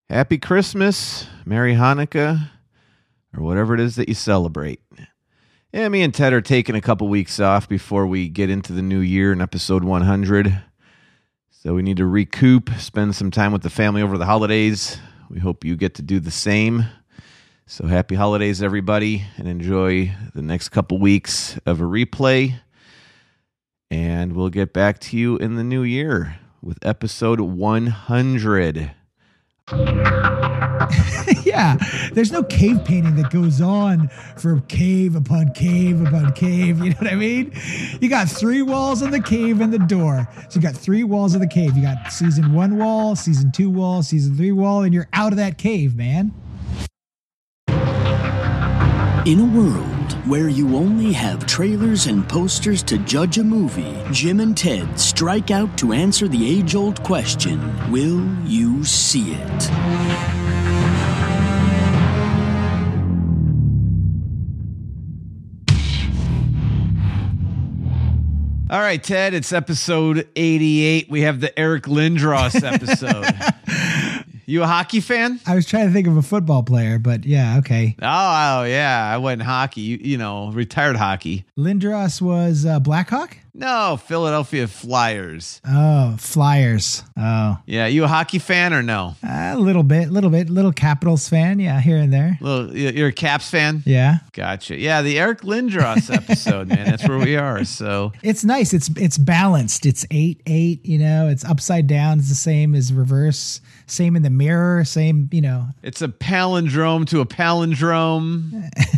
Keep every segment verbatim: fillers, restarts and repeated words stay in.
Happy Christmas, Merry Hanukkah, or whatever it is that you celebrate. Yeah, me and Ted are taking a couple weeks off before we get into the new year in episode one hundred. So we need to recoup, spend some time with the family over the holidays. We hope you get to do the same. So happy holidays, everybody, and enjoy the next couple weeks of a replay. And we'll get back to you in the new year with episode one hundred. Yeah, there's no cave painting that goes on for cave upon cave upon cave. You know what I mean? You got three walls of the cave and the door. So you got three walls of the cave. You got season one wall, season two wall, season three wall, and you're out of that cave, man. In a world where you only have trailers and posters to judge a movie, Jim and Ted strike out to answer the age-old question, will you see it? All right, Ted, it's episode eighty-eight. We have the Eric Lindros episode. You a hockey fan? I was trying to think of a football player, but yeah, okay. Oh, oh yeah, I went hockey. You, you know, retired hockey. Lindros was uh, Blackhawk? No, Philadelphia Flyers. Oh, Flyers. Oh. Yeah, you a hockey fan or no? A little bit, little bit. Little Capitals fan, yeah, here and there. Little, you're a Caps fan? Yeah. Gotcha. Yeah, the Eric Lindros episode, man. That's where we are. So it's nice. It's it's balanced. It's eight eight. You know, it's upside down. It's the same as reverse. Same in the mirror. Same. You know. It's a palindrome to a palindrome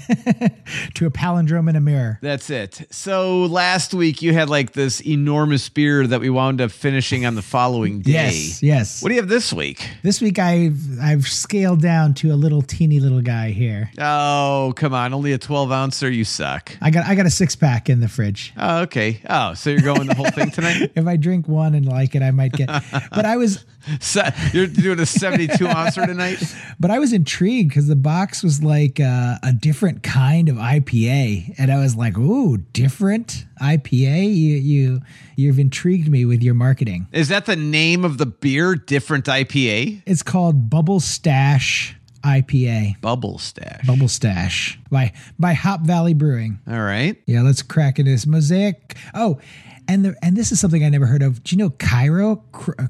to a palindrome in a mirror. That's it. So last week you had like this enormous beer that we wound up finishing on the following day. Yes. Yes. What do you have this week? This week I've I've scaled down to a little teeny little guy here. Oh, come on. Only a twelve ouncer. You suck. I got I got a six pack in the fridge. Oh, okay. Oh, so you're going the whole thing tonight? If I drink one and like it, I might get, but I was, so you're doing a seventy-two ouncer tonight? But I was intrigued because the box was like uh, a different kind of I P A. And I was like, ooh, different I P A? You, you, you've intrigued me with your marketing. Is that the name of the beer? Different I P A? It's called Bubble Stash I P A. Bubble Stash. Bubble Stash by by Hop Valley Brewing. All right. Yeah, let's crack into this. Mosaic. Oh, and the and this is something I never heard of. Do you know Cryo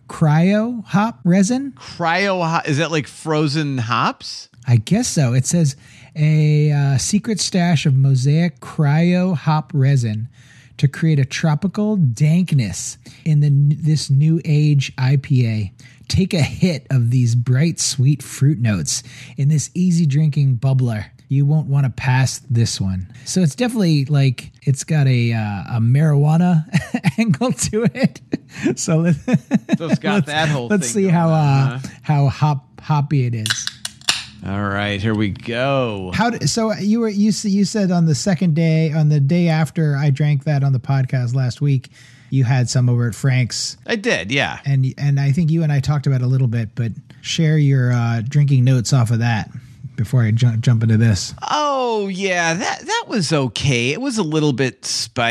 cryo hop resin? Cryo hop? Is that like frozen hops? I guess so. It says a uh, secret stash of Mosaic cryo hop resin to create a tropical dankness in the this new age I P A. Take a hit of these bright, sweet fruit notes in this easy drinking bubbler. You won't want to pass this one. So it's definitely like it's got a uh, a marijuana angle to it. So, let, so it's got that whole let's thing see how on, uh, huh? how hop hoppy it is. All right, here we go. How did, so you were you you said on the second day, on the day after I drank that on the podcast last week, you had some over at Frank's. I did, yeah. And and I think you and I talked about it a little bit, but share your uh, drinking notes off of that before I jump jump into this. Oh, yeah, that that was okay. It was a little bit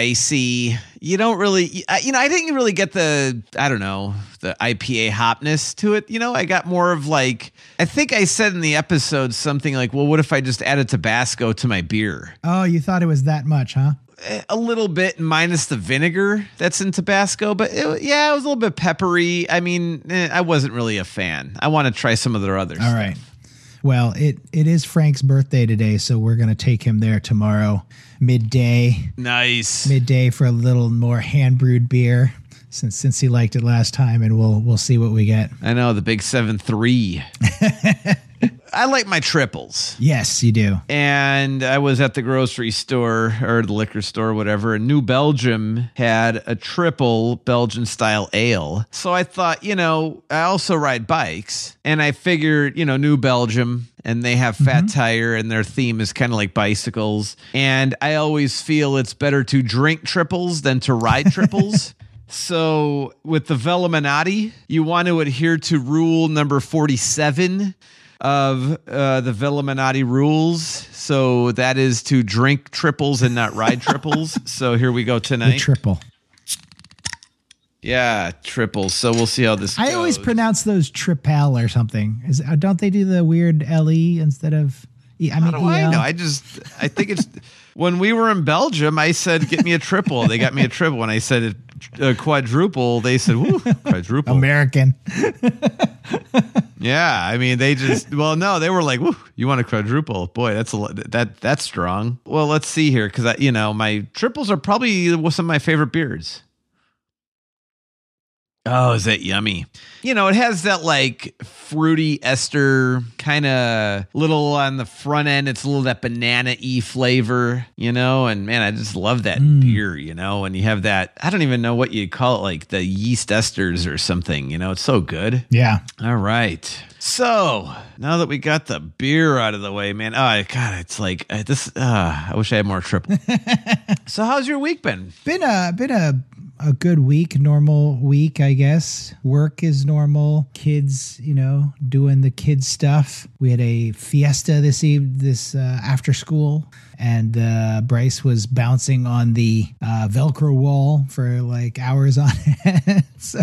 spicy. You don't really, you know, I didn't really get the, I don't know, the I P A hopness to it. You know, I got more of like, I think I said in the episode something like, well, what if I just added Tabasco to my beer? Oh, you thought it was that much, huh? A little bit minus the vinegar that's in Tabasco, but it, yeah, it was a little bit peppery. I mean, eh, I wasn't really a fan. I want to try some of their others. All right. Well, it, it is Frank's birthday today, so we're going to take him there tomorrow, midday. Nice. Midday for a little more hand-brewed beer, since since he liked it last time, and we'll we'll see what we get. I know, the big seven three. I like my triples. Yes, you do. And I was at the grocery store or the liquor store, whatever, and New Belgium had a triple Belgian style ale. So I thought, you know, I also ride bikes, and I figured, you know, New Belgium, and they have Fat mm-hmm. Tire, and their theme is kind of like bicycles. And I always feel it's better to drink triples than to ride triples. So with the Veluminati, you want to adhere to rule number forty-seven of uh, the Veluminati rules. So that is to drink triples and not ride triples. So here we go tonight. The triple. Yeah, triples. So we'll see how this I goes. always pronounce those triple or something. Is uh, don't they do the weird L E instead of E? I mean, How do I know? I just, I think it's, when we were in Belgium, I said, get me a triple. They got me a triple. When I said a quadruple, they said, woo, quadruple. American. Yeah, I mean, they just, well, no, they were like, woo, you want a quadruple? Boy, that's a, that that's strong. Well, let's see here, because, you know, my triples are probably some of my favorite beers. Oh, is that yummy? You know, it has that like fruity ester kind of little on the front end. It's a little that banana-y flavor, you know, and man, I just love that mm. beer, you know, and you have that, I don't even know what you call it, like the yeast esters or something, you know, it's so good. Yeah. All right. So now that we got the beer out of the way, man, oh, God, it's like uh, this, uh, I wish I had more triple. So how's your week been? Been a, been a, a good week, normal week, I guess. Work is normal. Kids, you know, doing the kids stuff. We had a fiesta this eve, this uh, after school, and uh, Bryce was bouncing on the uh, Velcro wall for like hours on end. So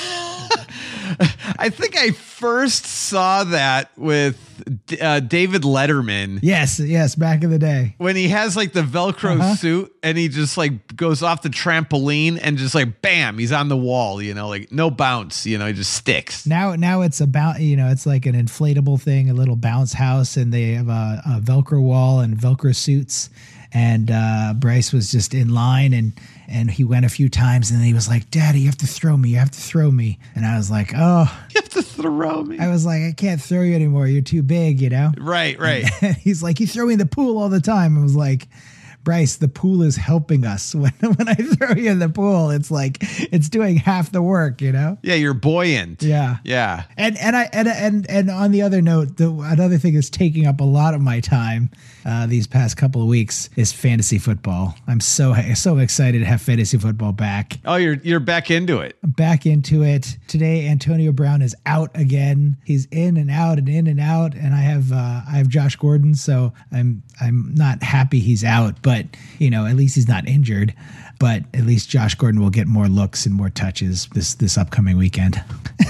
I think I first saw that with uh, David Letterman. Yes, yes, back in the day. When he has like the Velcro uh-huh. suit and he just like goes off the trampoline and just like, bam, he's on the wall, you know, like no bounce, you know, he just sticks. Now, now it's about, you know, it's like an inflatable thing, a little bounce house, and they have a, a Velcro wall and Velcro suits. And uh, Bryce was just in line, and and he went a few times, and then he was like, "Daddy, you have to throw me. You have to throw me." And I was like, "Oh, you have to throw me." I was like, "I can't throw you anymore. You're too big, you know." Right, right. And he's like, "You throw me in the pool all the time." I was like, Bryce, the pool is helping us. When when I throw you in the pool, it's like it's doing half the work, you know? Yeah, you're buoyant. Yeah. Yeah. And and I and and and on the other note, the another thing that's taking up a lot of my time uh, these past couple of weeks is fantasy football. I'm so so excited to have fantasy football back. Oh, you're you're back into it. I'm back into it. Today Antonio Brown is out again. He's in and out and in and out, and I have uh, I have Josh Gordon, so I'm I'm not happy he's out, but But, you know, at least he's not injured. But at least Josh Gordon will get more looks and more touches this this upcoming weekend.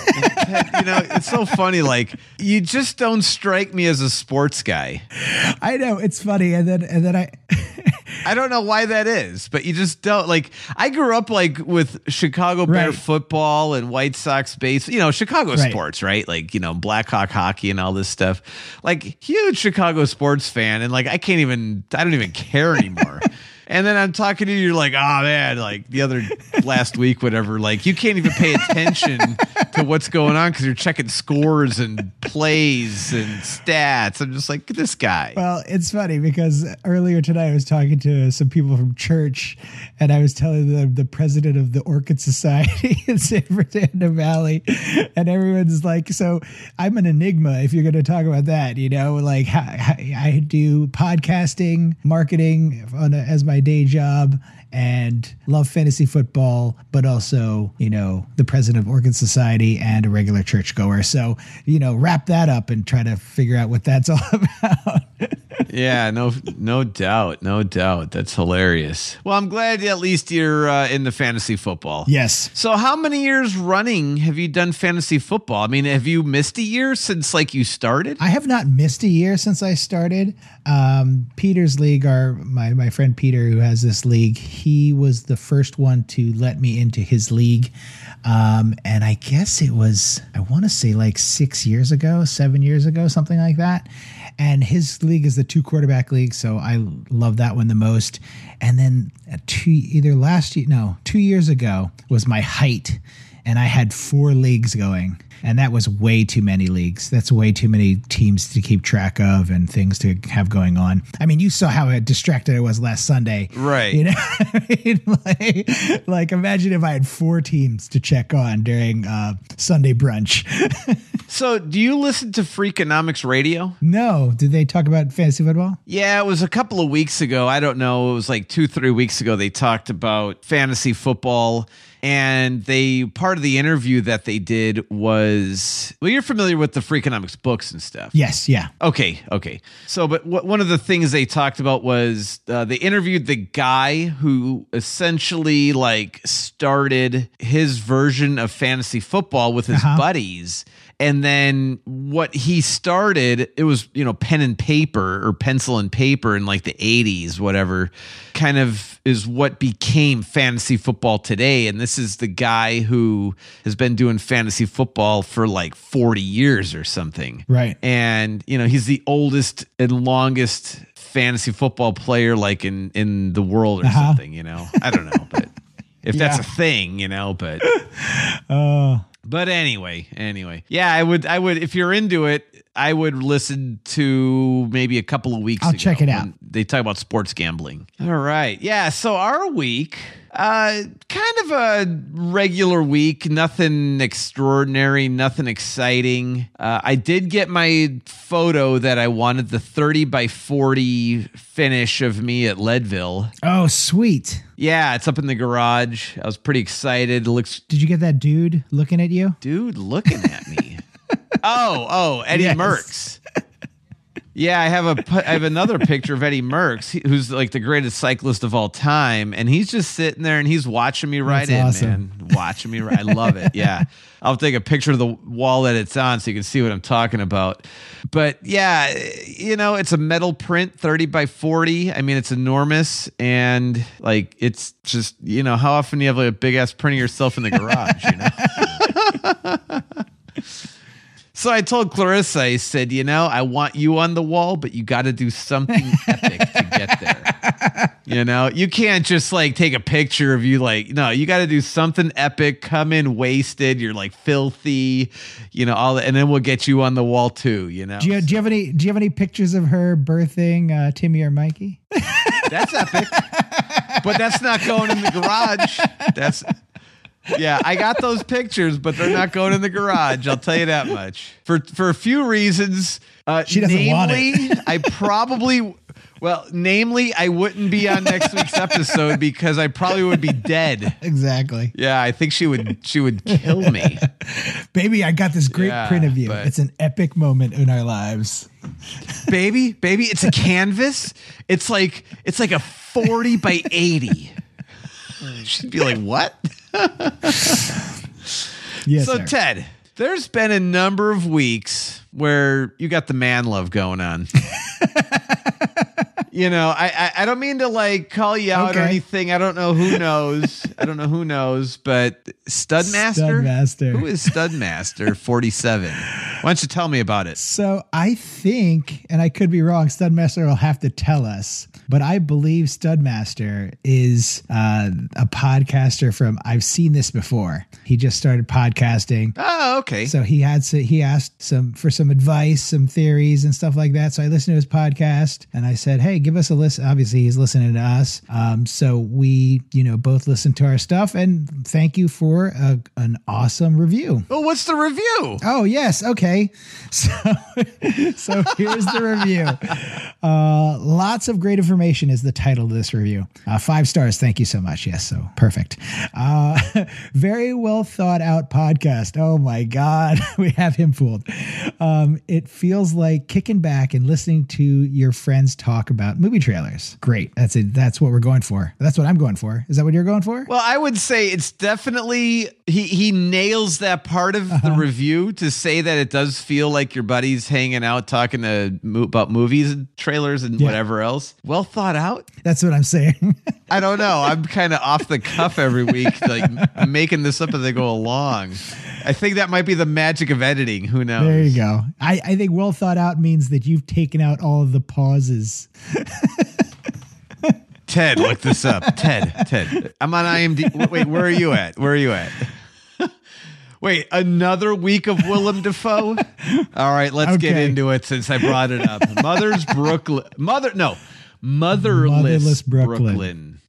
You know, it's so funny. Like, you just don't strike me as a sports guy. I know, it's funny. And then and then I I don't know why that is, but you just don't. Like, I grew up like with Chicago Bear right. football and White Sox base, you know, Chicago right. sports, right? Like, you know, Blackhawk hockey and all this stuff. Like, huge Chicago sports fan. And like, I can't even, I don't even care anymore. And then I'm talking to you, you're like, oh man, like the other last week, whatever, like you can't even pay attention to what's going on because you're checking scores and plays and stats. I'm just like, this guy. Well, it's funny because earlier tonight I was talking to some people from church, and I was telling them the president of the Orchid Society in San Fernando Valley, and everyone's like, so I'm an enigma if you're going to talk about that, you know, like I, I do podcasting, marketing on a, as my day job, and love fantasy football, but also, you know, the president of Orchid Society and a regular churchgoer. So, you know, wrap that up and try to figure out what that's all about. Yeah, no, no doubt, no doubt. That's hilarious. Well, I'm glad at least you're uh, into fantasy football. Yes. So, how many years running have you done fantasy football? I mean, have you missed a year since like you started? I have not missed a year since I started. Um, Peter's league, our my my friend Peter, who has this league, he was the first one to let me into his league. Um, and I guess it was, I want to say like six years ago, seven years ago, something like that. And his league is the two quarterback league. So I love that one the most. And then two, either last year, no, two years ago was my height. And I had four leagues going. And that was way too many leagues. That's way too many teams to keep track of and things to have going on. I mean, you saw how distracted I was last Sunday. Right. You know, I mean, like, like imagine if I had four teams to check on during uh, Sunday brunch. So do you listen to Freakonomics Radio? No. Did they talk about fantasy football? Yeah, it was a couple of weeks ago. I don't know. It was like two, three weeks ago. They talked about fantasy football. And they, part of the interview that they did was was, well, you're familiar with the Freakonomics books and stuff. Yes, yeah. Okay, okay. So, but what, one of the things they talked about was uh, they interviewed the guy who essentially like started his version of fantasy football with his Uh-huh. buddies. And then what he started, it was, you know, pen and paper or pencil and paper in like the eighties, whatever, kind of is what became fantasy football today. And this is the guy who has been doing fantasy football for like forty years or something. Right. And, you know, he's the oldest and longest fantasy football player like in, in the world or Uh-huh. something, you know, I don't know, but if that's Yeah. a thing, you know, but. Uh, But anyway, anyway, yeah, I would, I would, if you're into it, I would listen to maybe a couple of weeks I'll ago check it out. when they talk about sports gambling. All right. Yeah. So our week, uh, kind of a regular week, nothing extraordinary, nothing exciting. Uh, I did get my photo that I wanted, the thirty by forty finish of me at Leadville. oh, sweet. Yeah. It's up in the garage. I was pretty excited. It looks, Did you get that dude looking at you? dude looking at me. oh, oh, Eddie Yes. Merckx. Yeah, I have a pu- I have another picture of Eddie Merckx, he- who's like the greatest cyclist of all time, and he's just sitting there and he's watching me ride in, That's awesome. man. Watching me ride. I love it. Yeah. I'll take a picture of the wall that it's on so you can see what I'm talking about. But yeah, you know, it's a metal print, thirty by forty. I mean, it's enormous, and like it's just, you know, how often do you have like a big ass print of yourself in the garage, you know? So I told Clarissa, I said, you know, I want you on the wall, but you got to do something epic to get there. You know, you can't just like take a picture of you like, no, you got to do something epic, come in wasted, you're like filthy, you know, all that, and then we'll get you on the wall too, you know. Do you, do you have any do you have any pictures of her birthing uh, Timmy or Mikey? That's epic. But that's not going in the garage. That's Yeah, I got those pictures, but they're not going in the garage. I'll tell you that much. For for a few reasons. Uh, She doesn't want namely, it. I probably, well, namely, I wouldn't be on next week's episode because I probably would be dead. Exactly. Yeah, I think she would she would kill me. Baby, I got this great Yeah, print of you. but- It's an epic moment in our lives. Baby, baby, it's a canvas. It's like it's like a forty by eighty. She'd be like, what? Yes, So sir. Ted, there's been a number of weeks where you got the man love going on. You know, I, I I don't mean to like call you out or Okay. anything. I don't know who knows. I don't know who knows, but Studmaster? Studmaster. Who is Studmaster forty-seven? Why don't you tell me about it? So I think, and I could be wrong, Studmaster will have to tell us, but I believe Studmaster is uh, a podcaster from, I've seen this before. He just started podcasting. Oh, okay. So he had to, he asked some for some advice, some theories and stuff like that. So I listened to his podcast and I said, hey, give us a listen. Obviously he's listening to us. Um, so we, you know, both listened to our stuff, and thank you for a, an awesome review. Well, what's the review? Oh, yes. Okay. So, so here's the review. Uh, lots of great information is the title of this review. Uh, five stars. Thank you so much. Yes. So perfect. Uh, very well thought out podcast. Oh my God. We have him fooled. Um, it feels like kicking back and listening to your friends talk about movie trailers. Great. That's it. That's what we're going for. That's what I'm going for. Is that what you're going for? Well, I would say it's definitely he he nails that part of Uh-huh. the review to say that it does feel like your buddies hanging out talking to mo- about movies and trailers and Yeah. whatever else. Well thought out. That's what I'm saying. I don't know. I'm kind of off the cuff every week, like making this up as they go along. I think that might be the magic of editing. Who knows? There you go. I, I think well thought out means that you've taken out all of the pauses. Ted, look this up. Ted, Ted. I'm on IMDb. Wait, where are you at? Where are you at? Wait, another week of Willem Dafoe? All right, let's get Okay. into it since I brought it up. Mother's Brooklyn. Mother, no. Motherless, Motherless Brooklyn. Brooklyn.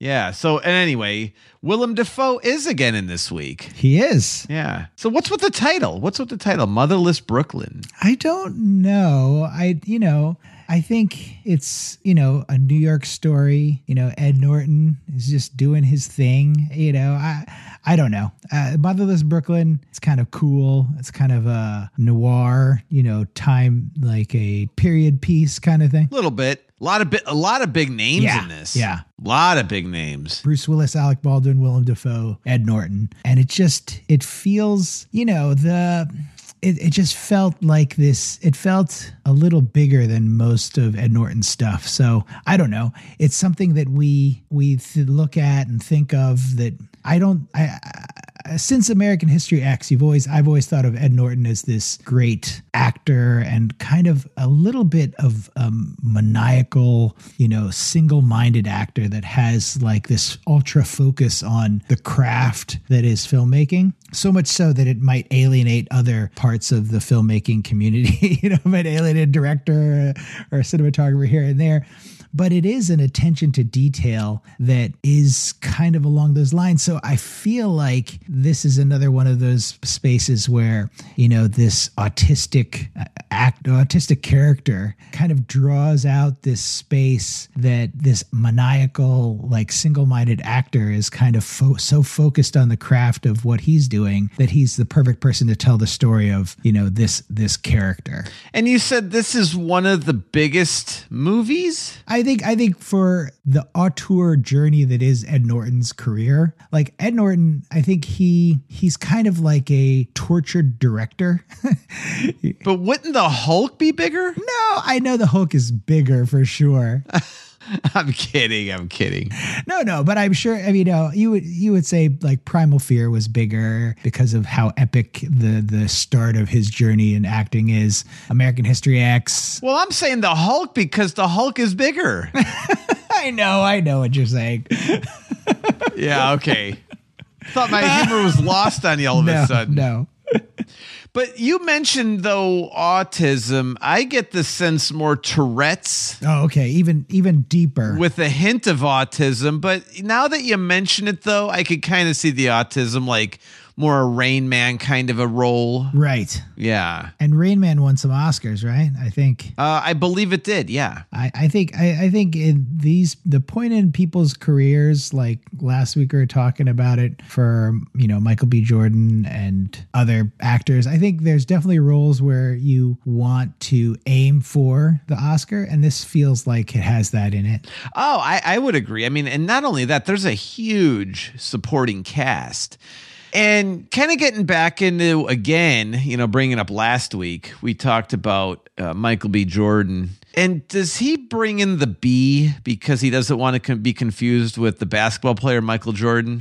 Yeah. So, and anyway, Willem Dafoe is again in this week. He is. Yeah. So what's with the title? What's with the title? Motherless Brooklyn. I don't know. I, you know, I think it's, you know, a New York story. You know, Ed Norton is just doing his thing. You know, I I don't know. Uh, Motherless Brooklyn, it's kind of cool. It's kind of a noir, you know, time, like a period piece kind of thing. A little bit. A lot of bi- a lot of big names Yeah, in this. yeah. A lot of big names. Bruce Willis, Alec Baldwin, Willem Dafoe, Ed Norton. And it just, it feels, you know, the... It, it just felt like this, it felt a little bigger than most of Ed Norton's stuff. So I don't know. It's something that we we th- look at and think of that I don't, I, I, since American History X, you've always, I've always thought of Ed Norton as this great actor and kind of a little bit of a maniacal, you know, single-minded actor that has like this ultra focus on the craft that is filmmaking. So much so that it might alienate other parts of the filmmaking community. You know, it might alienate a director or a cinematographer here and there. But it is an attention to detail that is kind of along those lines. So I feel like this is another one of those spaces where, you know, this autistic act, autistic character kind of draws out this space that this maniacal, like single-minded actor is kind of fo- so focused on the craft of what he's doing that he's the perfect person to tell the story of, you know, this, this character. And you said this is one of the biggest movies? I I think I think for the auteur journey that is Ed Norton's career, like Ed Norton, I think he he's kind of like a tortured director. But wouldn't the Hulk be bigger? No, I know the Hulk is bigger for sure. I'm kidding. I'm kidding. No, no, but I'm sure. I mean, you know, you would you would say like Primal Fear was bigger because of how epic the the start of his journey in acting is. American History X. Well, I'm saying the Hulk because the Hulk is bigger. I know, I know what you're saying. Yeah. Okay. Thought my humor was lost on you all of no, a sudden. No. But you mentioned, though, autism. I get the sense more Tourette's. Oh, okay. Even even deeper. With a hint of autism. But now that you mention it, though, I could kind of see the autism like more a Rain Man kind of a role. Right. Yeah. And Rain Man won some Oscars, right? I think. Uh, I believe it did. Yeah. I, I think I, I think in these the point in people's careers, like last week we were talking about it for, you know, Michael B. Jordan and other actors. I think there's definitely roles where you want to aim for the Oscar, and this feels like it has that in it. Oh, I, I would agree. I mean, and not only that, there's a huge supporting cast. And kind of getting back into, again, you know, bringing up last week, we talked about uh, Michael B. Jordan. And does he bring in the B because he doesn't want to con- be confused with the basketball player Michael Jordan?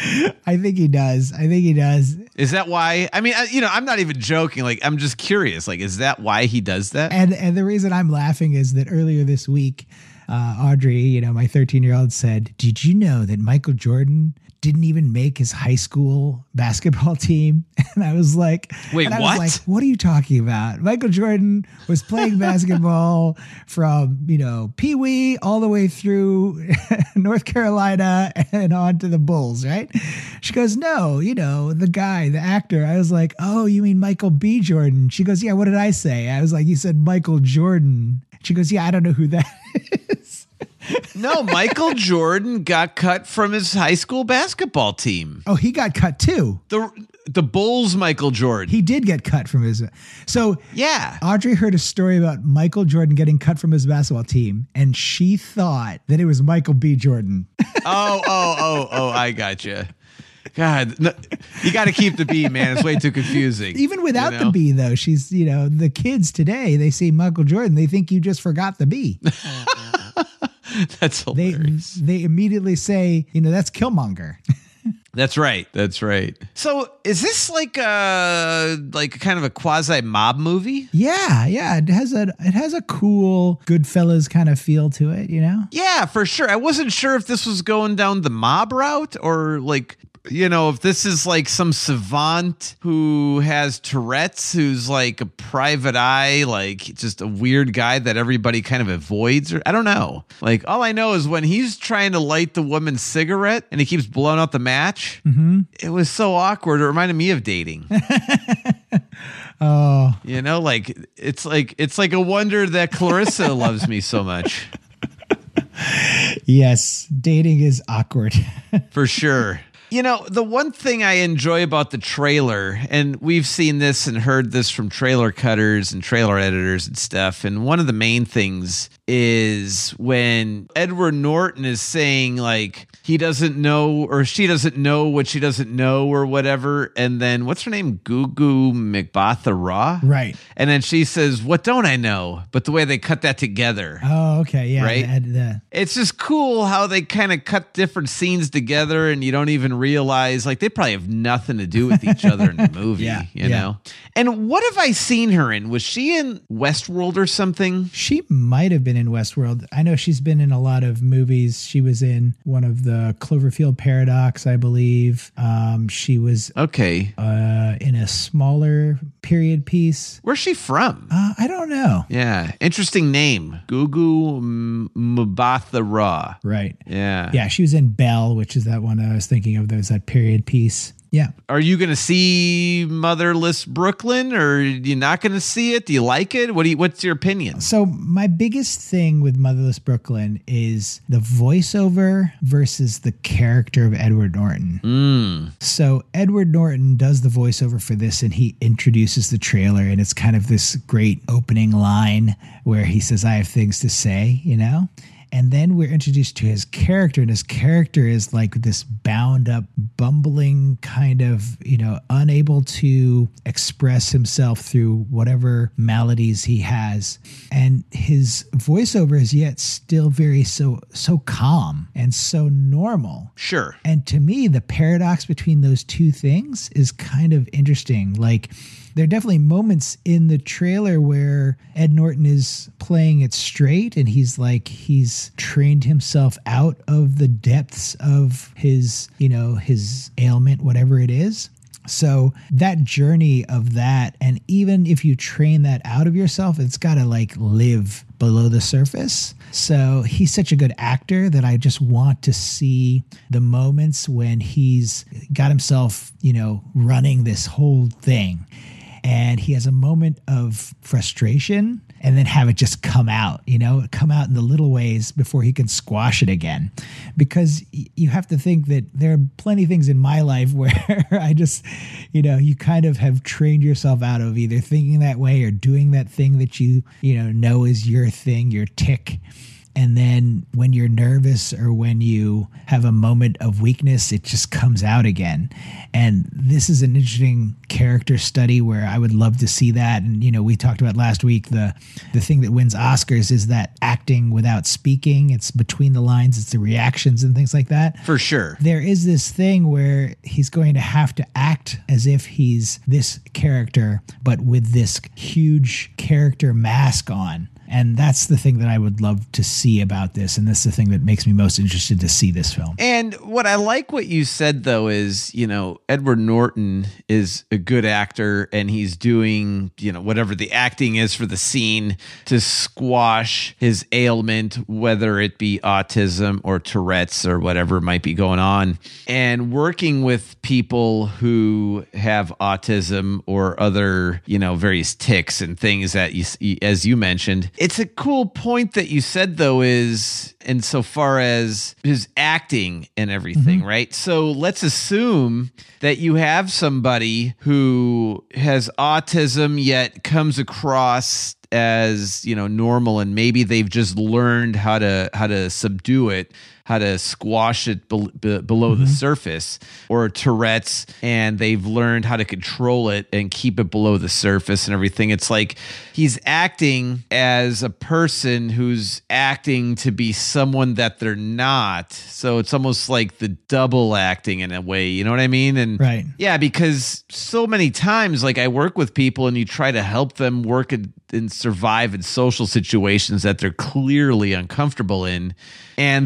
I think he does. I think he does. Is that why? I mean, I, you know, I'm not even joking. Like, I'm just curious. Like, is that why he does that? And and the reason I'm laughing is that earlier this week, uh, Audrey, you know, my thirteen-year-old said, "Did you know that Michael Jordan didn't even make his high school basketball team?" And I was like, wait, and I what? Was like, what are you talking about? Michael Jordan was playing basketball from, you know, Pee Wee all the way through North Carolina and on to the Bulls, right? She goes, no, you know, the guy, the actor. I was like, oh, you mean Michael B. Jordan? She goes, yeah, what did I say? I was like, you said Michael Jordan. She goes, yeah, I don't know who that is. No, Michael Jordan got cut from his high school basketball team. Oh, he got cut too. The the Bulls, Michael Jordan. He did get cut from his. So yeah, Audrey heard a story about Michael Jordan getting cut from his basketball team, and she thought that it was Michael B. Jordan. oh, oh, oh, oh! I gotcha. God, no, you got to keep the B, man. It's way too confusing. Even without you know? the B, though, she's, you know, the kids today, they see Michael Jordan, they think you just forgot the B. That's hilarious. They, they immediately say, you know, that's Killmonger. That's right. That's right. So is this like a like kind of a quasi mob movie? Yeah, yeah. It has a it has a cool Goodfellas kind of feel to it, you know? Yeah, for sure. I wasn't sure if this was going down the mob route or like you know, if this is like some savant who has Tourette's, who's like a private eye, like just a weird guy that everybody kind of avoids, or I don't know. Like, all I know is when he's trying to light the woman's cigarette and he keeps blowing out the match, mm-hmm. it was so awkward. It reminded me of dating. Oh, you know, like it's like it's like a wonder that Clarissa loves me so much. Yes, dating is awkward. For sure. You know, the one thing I enjoy about the trailer, and we've seen this and heard this from trailer cutters and trailer editors and stuff, and one of the main things is when Edward Norton is saying, like, he doesn't know, or she doesn't know what she doesn't know, or whatever, and then, what's her name? Gugu Mbatha-Raw? Right. And then she says, what don't I know? But the way they cut that together. Oh, okay, yeah. Right? The, the, it's just cool how they kind of cut different scenes together, and you don't even realize, like, they probably have nothing to do with each other in the movie, yeah, you yeah. know? And what have I seen her in? Was she in Westworld or something? She might have been in Westworld. I know she's been in a lot of movies. She was in one of the Cloverfield Paradox, I believe. Um, she was okay uh, in a smaller period piece. Where's she from? Uh, I don't know. Yeah. Interesting name. Gugu Mbatha-Raw. Right. Yeah. Yeah, she was in Belle, which is that one I was thinking of. There was that period piece. Yeah. Are you going to see Motherless Brooklyn, or are you not going to see it? Do you like it? What do you, what's your opinion? So my biggest thing with Motherless Brooklyn is the voiceover versus the character of Edward Norton. Mm. So Edward Norton does the voiceover for this, and he introduces the trailer, and it's kind of this great opening line where he says, I have things to say, you know? And then we're introduced to his character, and his character is like this bound up, bumbling kind of, you know, unable to express himself through whatever maladies he has. And his voiceover is yet still very so, so calm and so normal. Sure. And to me, the paradox between those two things is kind of interesting. Like, there are definitely moments in the trailer where Ed Norton is playing it straight, and he's like, he's trained himself out of the depths of his, you know, his ailment, whatever it is. So that journey of that, and even if you train that out of yourself, it's got to like live below the surface. So he's such a good actor that I just want to see the moments when he's got himself, you know, running this whole thing, and he has a moment of frustration, and then have it just come out, you know, come out in the little ways before he can squash it again. Because you have to think that there are plenty of things in my life where I just, you know, you kind of have trained yourself out of either thinking that way or doing that thing that you, you know, know is your thing, your tick. And then when you're nervous or when you have a moment of weakness, it just comes out again. And this is an interesting character study where I would love to see that. And, you know, we talked about last week, the, the thing that wins Oscars is that acting without speaking. It's between the lines. It's the reactions and things like that. For sure. There is this thing where he's going to have to act as if he's this character, but with this huge character mask on. And that's the thing that I would love to see about this. And that's the thing that makes me most interested to see this film. And what I like what you said, though, is, you know, Edward Norton is a good actor, and he's doing, you know, whatever the acting is for the scene to squash his ailment, whether it be autism or Tourette's or whatever might be going on. And working with people who have autism or other, you know, various tics and things that you, as you mentioned. It's a cool point that you said, though, is insofar as his acting and everything, mm-hmm. right? So let's assume that you have somebody who has autism yet comes across as, you know, normal, and maybe they've just learned how to how to subdue it, how to squash it be- be- below mm-hmm. the surface, or Tourette's, and they've learned how to control it and keep it below the surface and everything. It's like he's acting as a person who's acting to be someone that they're not. So it's almost like the double acting in a way, you know what I mean? And right. Yeah, because so many times, like, I work with people and you try to help them work and survive in social situations that they're clearly uncomfortable in, and they're doing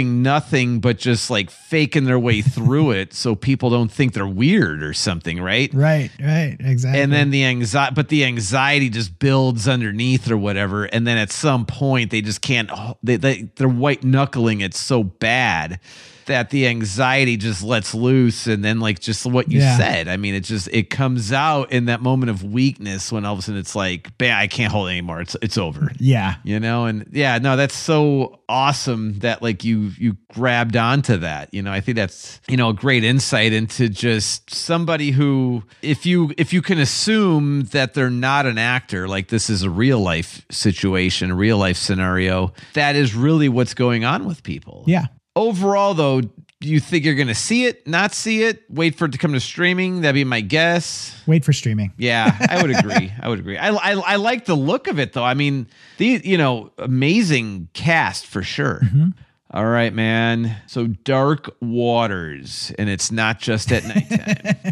doing nothing but just like faking their way through it so people don't think they're weird or something, right? Right, right, exactly. And then the anxiety, but the anxiety just builds underneath or whatever. And then at some point they just can't, they, they, they're white knuckling it so bad that the anxiety just lets loose. And then like just what you Yeah. said, I mean, it just, it comes out in that moment of weakness when all of a sudden it's like, bam, I can't hold it anymore. It's, it's over. Yeah. You know, and yeah, no, that's so awesome that like you you grabbed onto that. You know, I think that's, you know, a great insight into just somebody who, if you if you can assume that they're not an actor, like this is a real life situation, a real life scenario, that is really what's going on with people. Yeah. Overall, though, do you think you're going to see it, not see it, wait for it to come to streaming? That'd be my guess. Wait for streaming. Yeah, I would agree. I would agree. I, I I like the look of it, though. I mean, the you know, amazing cast for sure. Mm-hmm. All right, man. So Dark Waters, and it's not just at nighttime.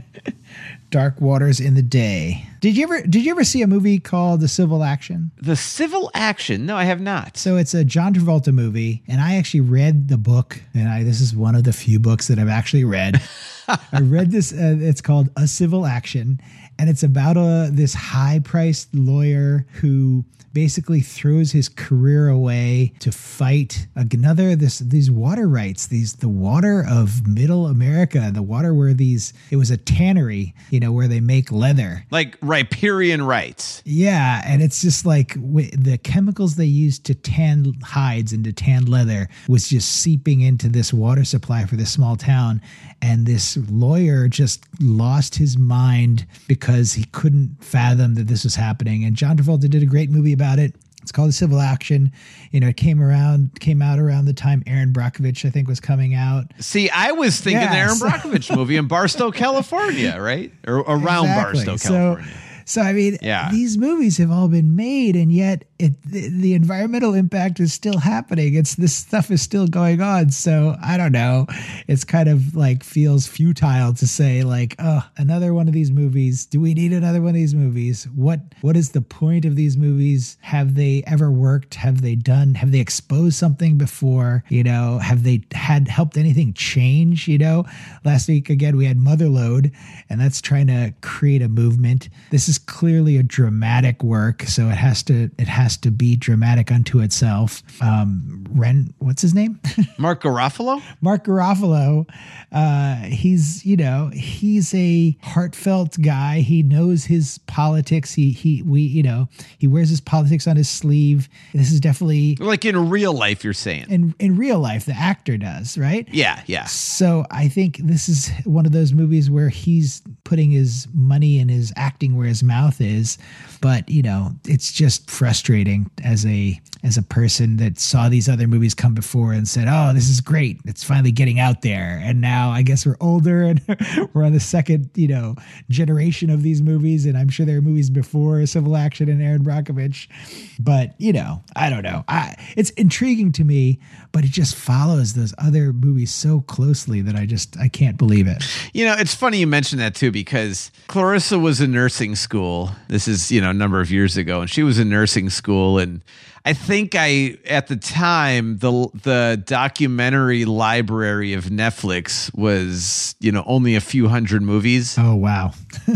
Dark Waters in the Day. Did you ever did you ever see a movie called The Civil Action? The Civil Action? No, I have not. So it's a John Travolta movie, and I actually read the book, and I this is one of the few books that I've actually read. I read this. Uh, it's called A Civil Action, and it's about a this high-priced lawyer who basically throws his career away to fight another this these water rights, these the water of Middle America, the water where these it was a tannery, you know, where they make leather. Like riparian rights. Yeah, and it's just like w- the chemicals they used to tan hides and to tan leather was just seeping into this water supply for this small town. And this lawyer just lost his mind because he couldn't fathom that this was happening. And John Travolta did a great movie about it. It's called Civil Action. You know, it came around, came out around the time Aaron Brockovich, I think, was coming out. See, I was thinking Yeah, the Aaron so- Brockovich movie in Barstow, California, right? Or around Exactly. Barstow, So- California. So, I mean, Yeah. these movies have all been made, and yet it the, the environmental impact is still happening. It's this stuff is still going on. So I don't know. It's kind of like feels futile to say like, oh, another one of these movies. Do we need another one of these movies? What What is the point of these movies? Have they ever worked? Have they done? Have they exposed something before? You know, have they had helped anything change? You know, last week again we had Motherload, and that's trying to create a movement. This is clearly a dramatic work, so it has to it has to be dramatic unto itself. Um, Ren, what's his name? Mark Garofalo? Mark Garofalo. Uh, he's you know he's a heartfelt guy. He knows his politics. He he we you know he wears his politics on his sleeve. This is definitely Like in real life, you're saying. in in real life. The actor does, right? Yeah, yeah. So I think this is one of those movies where he's putting his money in his acting where his mouth is. But, you know, it's just frustrating as a as a person that saw these other movies come before and said, oh, this is great. It's finally getting out there. And now I guess we're older and we're on the second, you know, generation of these movies. And I'm sure there are movies before Civil Action and Aaron Brockovich. But, you know, I don't know. I, it's intriguing to me, but it just follows those other movies so closely that I just, I can't believe it. You know, it's funny you mentioned that too, because Clarissa was in nursing school. This is, you know, a number of years ago, and she was in nursing school. And I think I, at the time, the the documentary library of Netflix was, you know, only a few hundred movies. Oh, wow.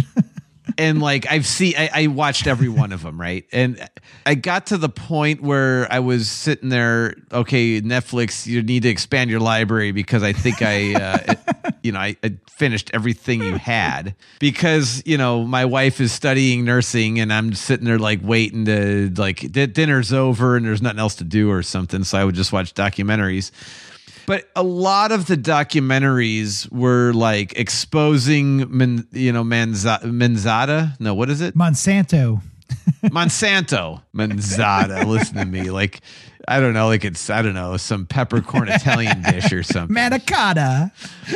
And like I've seen, I, I watched every one of them, right? And I got to the point where I was sitting there. Okay, Netflix, you need to expand your library because I think I, uh, you know, I, I finished everything you had because you know my wife is studying nursing and I'm sitting there like waiting to like d- dinner's over and there's nothing else to do or something, so I would just watch documentaries. But a lot of the documentaries were like exposing, Men, you know, Manza, Menzada. No, what is it? Monsanto. Monsanto. Menzada. Listen to me. Like, I don't know. Like it's, I don't know, some peppercorn Italian dish or something. Manicotta.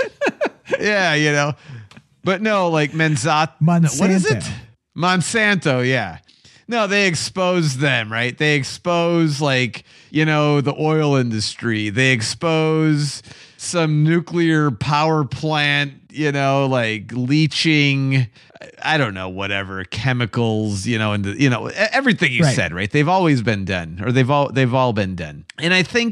Yeah, you know. But no, like Menzata. Monsanto. What is it? Monsanto, yeah. No, they expose them, right? They expose, like, you know, the oil industry. They expose some nuclear power plant, you know, like leaching, I don't know, whatever, chemicals, you know, and, the, you know, everything you Right. said, right? They've always been done, or they've all, they've all been done. And I think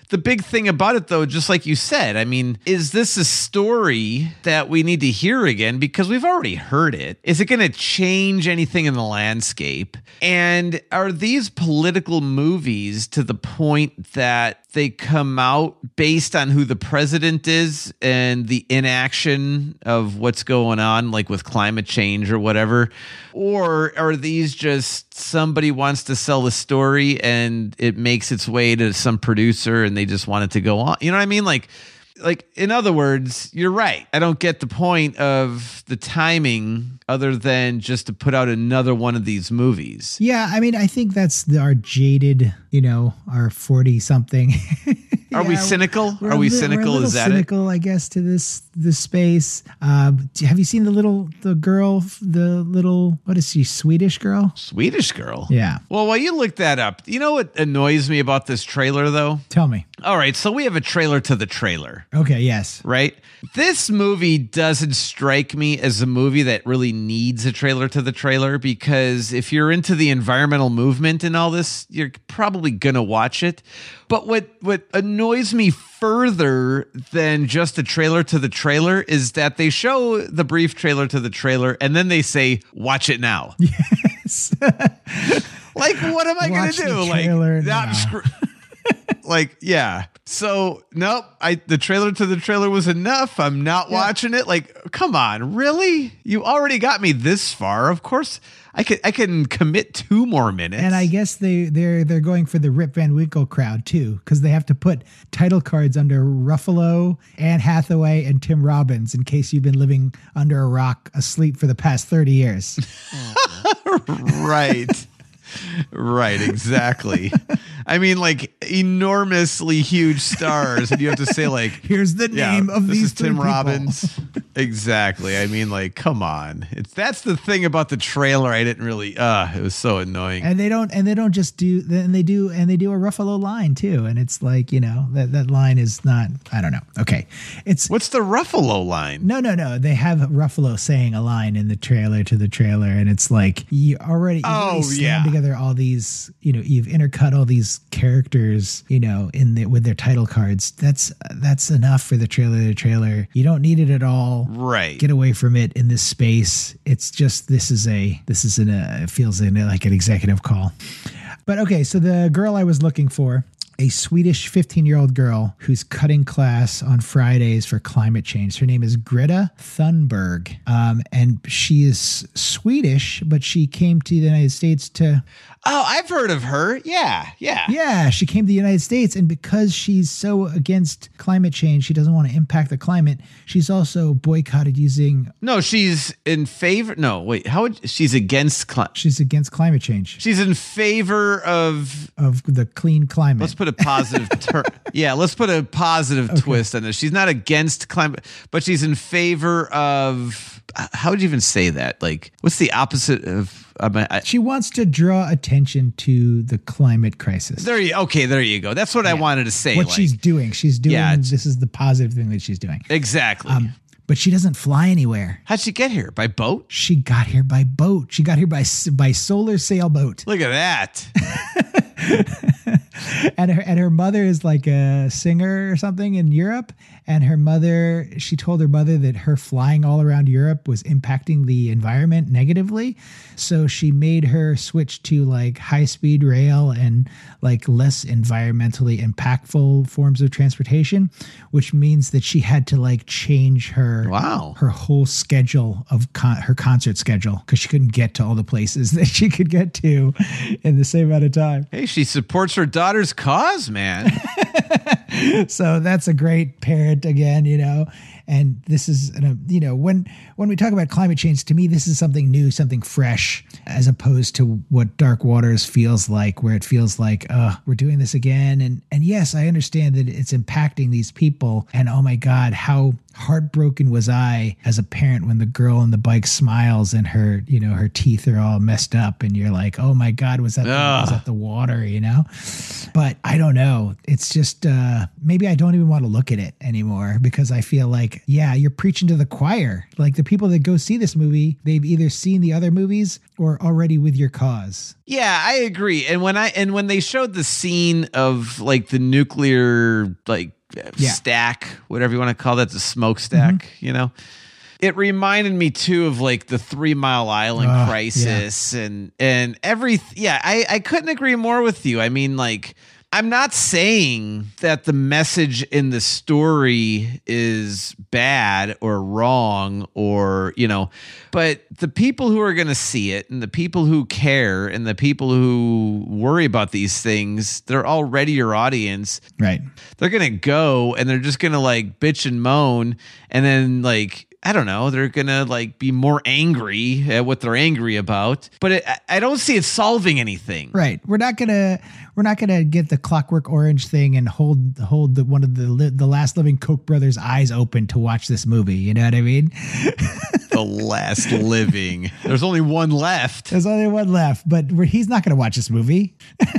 the big thing about it, though, just like you said, I mean, is this a story that we need to hear again? Because we've already heard it. Is it going to change anything in the landscape? And are these political movies to the point that they come out based on who the president is and the inaction of what's going on, like with climate change or whatever? Or are these just somebody wants to sell a story and it makes its way to some producer and they just want it to go on? You know what I mean? Like, like in other words, you're right. I don't get the point of the timing other than just to put out another one of these movies. Yeah, I mean, I think that's the, our jaded, you know, our forty something. Are yeah, we cynical? Are we li- cynical? We're a Is that cynical, it? I guess, to this this space. Uh, have you seen the little the girl, the little what is she? Swedish girl? Swedish girl. Yeah. Well, while you look that up, you know what annoys me about this trailer, though? Tell me. All right, so we have a trailer to the trailer. Okay. Yes. Right. This movie doesn't strike me as a movie that really needs a trailer to the trailer, because if you're into the environmental movement and all this, you're probably gonna watch it. But what what annoys me further than just a trailer to the trailer is that they show the brief trailer to the trailer and then they say, "Watch it now." Yes. Like, what am I going to do? Like, I'm screw- like, yeah. So, nope. I the trailer to the trailer was enough. I'm not yeah. watching it. Like, come on, really? You already got me this far. Of course, I can I can commit two more minutes. And I guess they they're they're going for the Rip Van Winkle crowd too, because they have to put title cards under Ruffalo, Anne Hathaway, and Tim Robbins in case you've been living under a rock, asleep for the past thirty years. Right. Right, exactly. I mean, like, enormously huge stars, and you have to say, like, here's the name yeah, of this these is Tim people. Robbins. Exactly. I mean, like, come on. It's that's the thing about the trailer. I didn't really. Uh, it was so annoying. And they don't. And they don't just do. And they do. And they do a Ruffalo line too. And it's like, you know, that that line is not. I don't know. Okay, it's what's the Ruffalo line? No, no, no. They have Ruffalo saying a line in the trailer to the trailer, and it's like you already. You oh already stand yeah. Together all these. You know, you've intercut all these characters. You know, in the with their title cards. That's that's enough for the trailer. The trailer. You don't need it at all. Right. Get away from it in this space. It's just this is a this is an uh, it feels like an executive call. But okay, so the girl I was looking for, a Swedish fifteen-year-old girl who's cutting class on Fridays for climate change. Her name is Greta Thunberg, um, and she is Swedish, but she came to the United States to... Oh, I've heard of her. Yeah, yeah. Yeah, she came to the United States, and because she's so against climate change, she doesn't want to impact the climate, she's also boycotted using... No, she's in favor... No, wait, how would... She's against... Cli- she's against climate change. She's in favor of... Of the clean climate. Let's put a positive... Ter- yeah, let's put a positive okay. twist on this. She's not against climate, but she's in favor of... How would you even say that? Like, what's the opposite of... I mean, I, she wants to draw attention to the climate crisis. There you okay. There you go. That's what yeah. I wanted to say. What like, she's doing, she's doing. Yeah, this is the positive thing that she's doing. Exactly. Um, but she doesn't fly anywhere. How'd she get here? By boat? She got here by boat. She got here by by solar sailboat. Look at that. and her and her mother is like a singer or something in Europe. And her mother, she told her mother that her flying all around Europe was impacting the environment negatively. So she made her switch to like high speed rail and like less environmentally impactful forms of transportation, which means that she had to like change her wow. her whole schedule of con- her concert schedule because she couldn't get to all the places that she could get to in the same amount of time. Hey, she supports her daughter's cause, man. So that's a great parent again, you know. And this is, you know, when when we talk about climate change, to me, this is something new, something fresh, as opposed to what Dark Waters feels like, where it feels like, uh, we're doing this again. And and yes, I understand that it's impacting these people. And oh my God, how heartbroken was I as a parent when the girl on the bike smiles and her, you know, her teeth are all messed up, and you're like, oh my God, was that the, was that the water, you know? But I don't know. It's just. Uh, uh, maybe I don't even want to look at it anymore because I feel like, yeah, you're preaching to the choir. Like the people that go see this movie, they've either seen the other movies or already with your cause. Yeah, I agree. And when I and when they showed the scene of like the nuclear like Yeah. stack, whatever you want to call that, the smokestack, Mm-hmm. you know, it reminded me too of like the Three Mile Island Oh, crisis and and every yeah, I I couldn't agree more with you. I mean, like, I'm not saying that the message in the story is bad or wrong or, you know, but the people who are going to see it and the people who care and the people who worry about these things, they're already your audience. Right. They're going to go and they're just going to like bitch and moan and then like, I don't know, they're going to like be more angry at what they're angry about, but it, I don't see it solving anything. Right. We're not gonna we're not gonna get the Clockwork Orange thing and hold hold the, one of the li- the last living Koch brothers' eyes open to watch this movie. You know what I mean? The last living. There's only one left. There's only one left, but we're, he's not gonna watch this movie.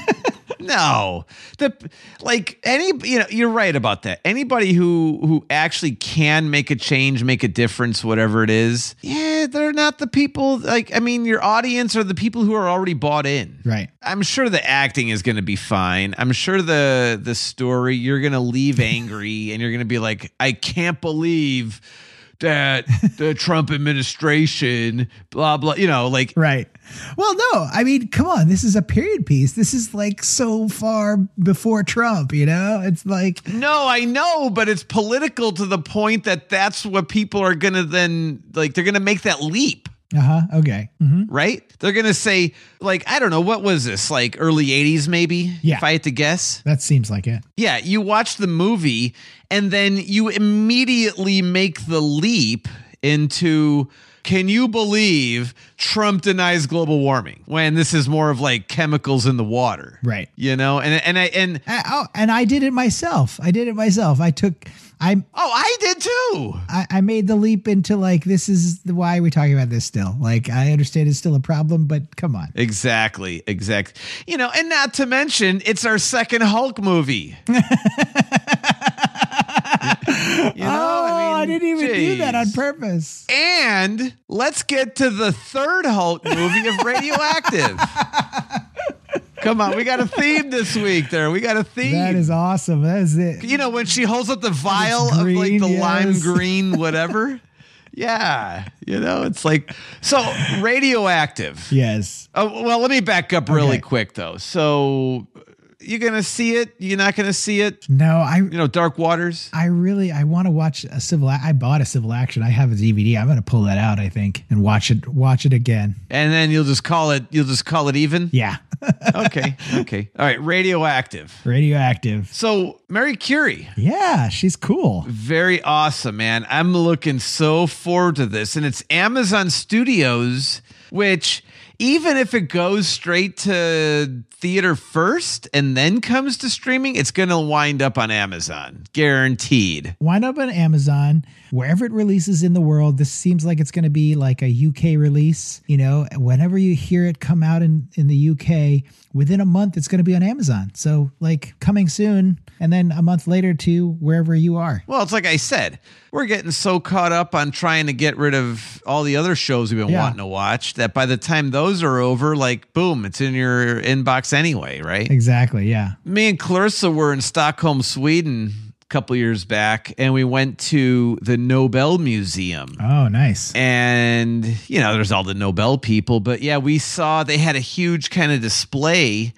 No, the like any you know you're right about that. Anybody who who actually can make a change, make a difference, whatever it is, yeah, they're not the people. Like I mean, your audience are the people who are already bought in. Right. I'm sure the acting is going to be fine. I'm sure the the story you're going to leave angry and you're going to be like, I can't believe that the Trump administration, blah blah. You know, like Right. Well, no, I mean, come on. This is a period piece. This is like so far before Trump, you know? It's like, no, I know, but it's political to the point that that's what people are going to then like, they're going to make that leap. uh-huh. Okay. Mm-hmm. Right? They're going to say like, I don't know, what was this? Like early eighties, maybe? Yeah. If I had to guess. That seems like it. Yeah. You watch the movie and then you immediately make the leap into, can you believe Trump denies global warming when this is more of like chemicals in the water? Right. You know, and and I and I, oh, and I did it myself. I did it myself. I took, I, oh, I did too. I, I made the leap into like, this is the, why are we talking about this still? Like, I understand it's still a problem, but come on. Exactly, exactly. You know, and not to mention, it's our second Hulk movie. You know, oh, I, I, mean, didn't even do that on geez. purpose. And let's get to the third Hulk movie of Radioactive. Come on, we got a theme this week there. We got a theme. That is awesome. That is it. You know, when she holds up the vial green, of like the yes. lime green, whatever. Yeah. You know, it's like, so Radioactive. Yes. Oh, well, let me back up really Okay. quick though. So you're going to see it? You're not going to see it? No, I, You know, Dark Waters? I really, I want to watch a civil, I bought a Civil Action. I have a D V D. I'm going to pull that out, I think, and watch it, watch it again. And then you'll just call it, you'll just call it even? Yeah. Okay. Okay. All right. Radioactive. Radioactive. So Mary Curie. Yeah, she's cool. Very awesome, man. I'm looking so forward to this. And it's Amazon Studios, which even if it goes straight to theater first and then comes to streaming, it's going to wind up on Amazon. Guaranteed. Wind up on Amazon, wherever it releases in the world. This seems like it's going to be like a U K release. You know, whenever you hear it come out in, in the U K, within a month, it's going to be on Amazon. So like coming soon, and then a month later to wherever you are. Well, it's like I said, we're getting so caught up on trying to get rid of all the other shows we've been Yeah. wanting to watch that by the time those are over, like, boom, it's in your inbox anyway, right? Exactly. Yeah. Me and Clarissa were in Stockholm, Sweden a couple years back, and we went to the Nobel Museum. Oh, nice. And, you know, there's all the Nobel people, but yeah, we saw they had a huge kind of display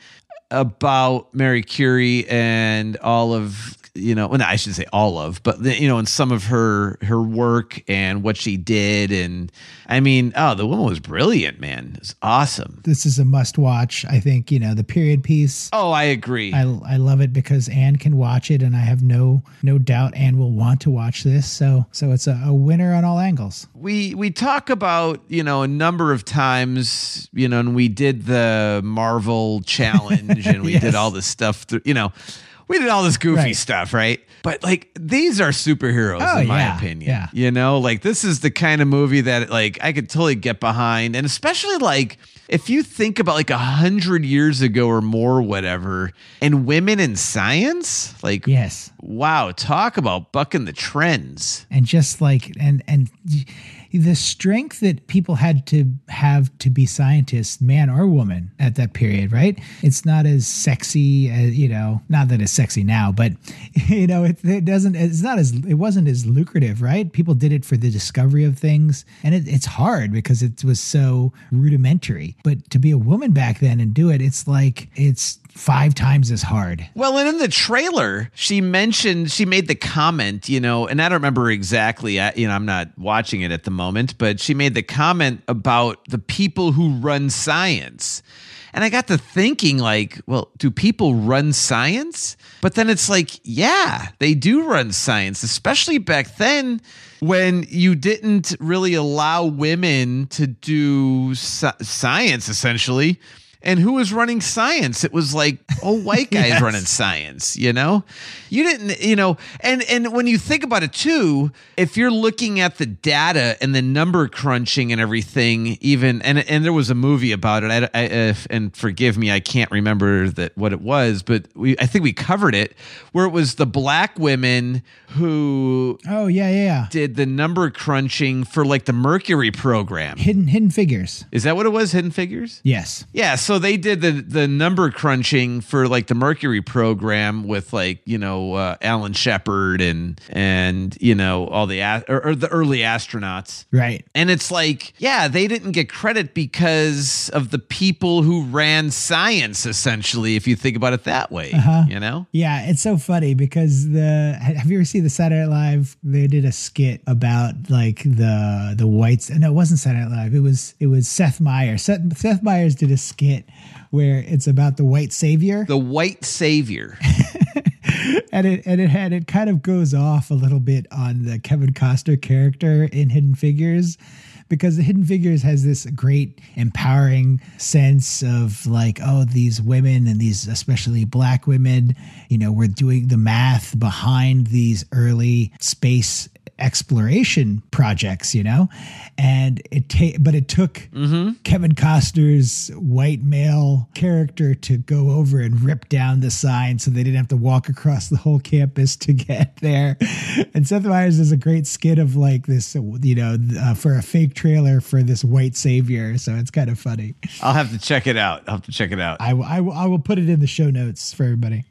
about Mary Curie and all of, you know, well, no, I should say all of, but, the, you know, and some of her her work and what she did. And I mean, oh, the woman was brilliant, man. It was awesome. This is a must watch. I think, you know, the period piece. Oh, I agree. I, I love it because Anne can watch it, and I have no no doubt Anne will want to watch this. So so it's a, a winner on all angles. we we talk about, you know, a number of times, you know, and we did the Marvel challenge and we Yes. did all this stuff through, you know, we did all this goofy Right. stuff, right? But like these are superheroes Oh, in my yeah, opinion. yeah. You know, like this is the kind of movie that like I could totally get behind, and especially like if you think about like a hundred years ago or more, whatever, and women in science, like, yes. wow, talk about bucking the trends. And just like, and, and the strength that people had to have to be scientists, man or woman at that period, right? It's not as sexy as, you know, not that it's sexy now, but you know, it, it doesn't, it's not as, it wasn't as lucrative, right? People did it for the discovery of things, and it, it's hard because it was so rudimentary. But to be a woman back then and do it, it's like, it's five times as hard. Well, and in the trailer, she mentioned, she made the comment, you know, and I don't remember exactly, I, you know, I'm not watching it at the moment, but she made the comment about the people who run science. And I got to thinking, like, well, do people run science? But then it's like, yeah, they do run science, especially back then when you didn't really allow women to do sci- science, essentially. And who was running science? It was like, oh, white guys Yes. running science, you know? You didn't, you know, and, and when you think about it too, if you're looking at the data and the number crunching and everything, even, and and there was a movie about it, I, I, if, and forgive me, I can't remember that what it was, but we I think we covered it, where it was the black women who Oh, yeah, yeah, yeah. did the number crunching for like the Mercury program. Hidden, hidden figures. Is that what it was? Hidden Figures? Yes. Yeah, so they did the the number crunching for like the Mercury program with like, you know, uh, Alan Shepard and and you know all the a- or, or the early astronauts. Right. And it's like, yeah, they didn't get credit because of the people who ran science, essentially, if you think about it that way, Uh-huh. you know? Yeah, it's so funny because the have you ever seen the Saturday Night Live? They did a skit about like the the whites. No, it wasn't Saturday Night Live. It was it was Seth Meyers. Seth, Seth Meyers did a skit where it's about the white savior, The white savior. and it and it had it kind of goes off a little bit on the Kevin Costner character in Hidden Figures. Because the Hidden Figures has this great empowering sense of like, oh, these women and these especially black women, you know, we're doing the math behind these early space exploration projects, you know, and it ta- but it took Mm-hmm. Kevin Costner's white male character to go over and rip down the sign so they didn't have to walk across the whole campus to get there. And Seth Meyers does a great skit of like this, you know, uh, for a fake trailer for this white savior. So it's kind of funny. I'll have to check it out. I'll have to check it out. I, I, I will put it in the show notes for everybody.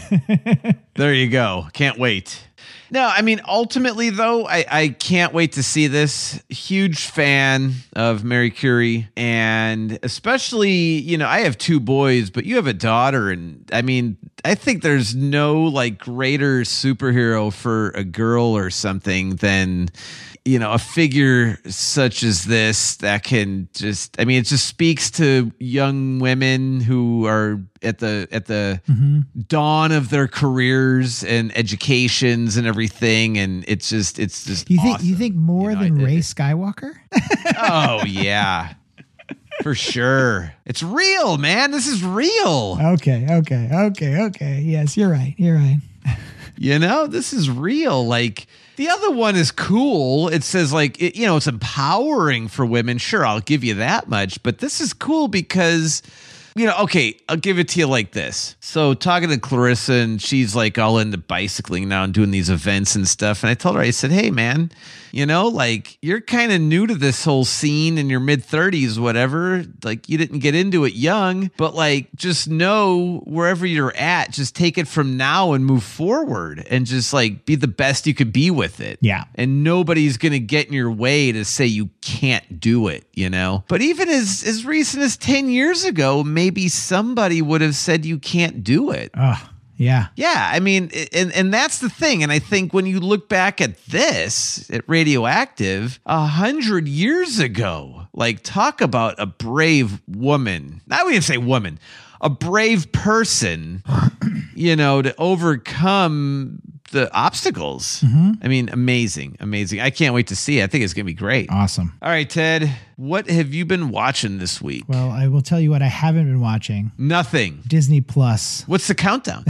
There you go. Can't wait. No, I mean, ultimately, though, I, I can't wait to see this. Huge fan of Mary Curie. And especially, you know, I have two boys, but you have a daughter. And I mean, I think there's no like greater superhero for a girl or something than, you know, a figure such as this that can just, I mean, it just speaks to young women who are at the at the Mm-hmm. dawn of their careers and educations and everything, and it's just it's just You think awesome. you think more You know, than I- Rey Skywalker? Oh yeah, for sure. It's real, man. This is real. Okay, okay, okay, okay. Yes, you're right. You're right. You know, this is real. Like the other one is cool. It says like, it, you know, it's empowering for women. Sure, I'll give you that much. But this is cool because, you know, okay, I'll give it to you like this. So talking to Clarissa, and she's like all into bicycling now and doing these events and stuff. And I told her, I said, hey, man, you know, like you're kind of new to this whole scene in your mid thirties, whatever. Like you didn't get into it young, but like just know wherever you're at, just take it from now and move forward and just like be the best you could be with it. Yeah. And nobody's going to get in your way to say you can't do it, you know? But even as, as recent as ten years ago, maybe somebody would have said you can't do it. Oh, yeah. Yeah, I mean, and and that's the thing. And I think when you look back at this, at Radioactive, a hundred years ago, like talk about a brave woman. I wouldn't even say woman, a brave person, you know, to overcome the obstacles. Mm-hmm. I mean, amazing, amazing. I can't wait to see it. I think it's going to be great. Awesome. All right, Ted, what have you been watching this week? Well, I will tell you what I haven't been watching. Nothing. Disney Plus. What's the countdown?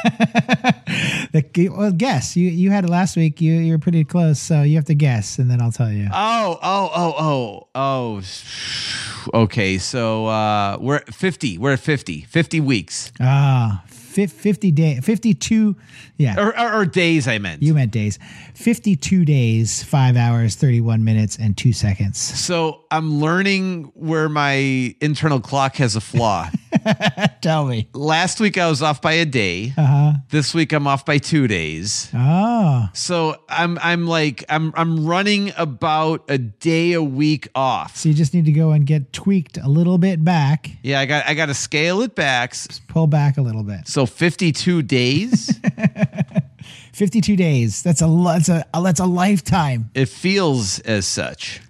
The, well, guess. You you had it last week. You you're pretty close, so you have to guess, and then I'll tell you. Oh, oh, oh, oh, oh. Okay, so uh, we're at fifty. We're at fifty. fifty weeks. Ah, fifty day, fifty-two. Yeah. Or, or, or days, I meant. You meant days. fifty-two days, five hours, thirty-one minutes, and two seconds. So I'm learning where my internal clock has a flaw. Tell me. Last week I was off by a day. Uh-huh. This week I'm off by two days. Oh. So I'm I'm like I'm I'm running about a day a week off. So you just need to go and get tweaked a little bit back. Yeah, I got I got to scale it back. Just pull back a little bit. So fifty-two days. fifty-two days. That's a that's a that's a lifetime. It feels as such.